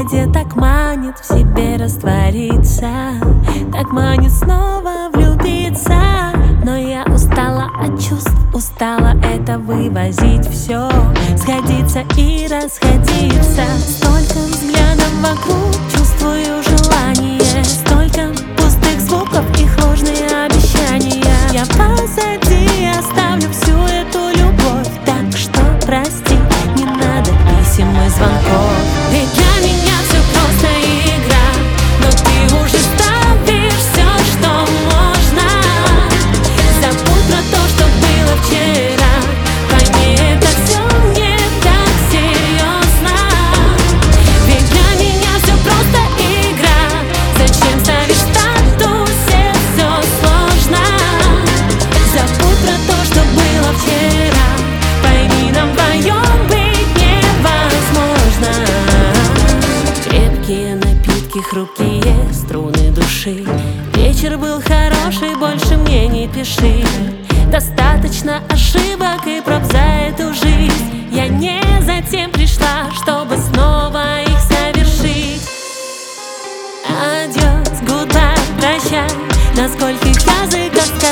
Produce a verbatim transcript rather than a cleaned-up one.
где так манит в себе раствориться, так манит снова влюбиться. Но я устала от чувств, устала это вывозить все, сходиться и расходиться. Столько взглядов вокруг, чувствую желание, столько пустых звуков, их ложные обещания. Я позади оставлю всю эту любовь, так что прости, не надо писем и звонков. Ведь для меня все просто игра, но ты уже ставишь все, что можно. Забудь про то, что было вчера, пойми, это все не так серьезно. Ведь для меня все просто игра, зачем ставишь в статусе все сложно? Забудь про то, что было вчера, пойми, нам вдвоем быть невозможно. Крепкие напитки, хрупкие струны души. Вечер был хороший, больше мне не пиши. Достаточно ошибок и проб за эту жизнь. Я не затем пришла, чтобы снова их совершить. Адьос, гудбай, прощай. На скольких языках сказать